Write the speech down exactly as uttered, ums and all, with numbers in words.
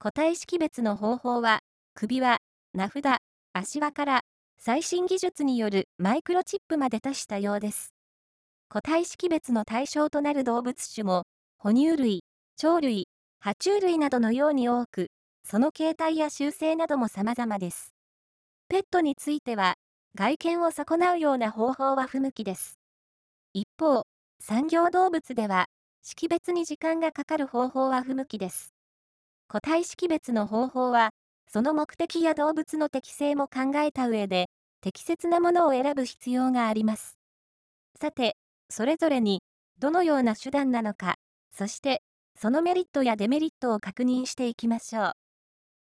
個体識別の方法は、首輪、名札、足輪から、最新技術によるマイクロチップまで達したようです。個体識別の対象となる動物種も、哺乳類、鳥類、爬虫類などのように多く、その形態や習性なども様々です。ペットについては、外見を損なうような方法は不向きです。一方、産業動物では、識別に時間がかかる方法は不向きです。個体識別の方法は、その目的や動物の適性も考えた上で、適切なものを選ぶ必要があります。さて、それぞれに、どのような手段なのか、そして、そのメリットやデメリットを確認していきましょう。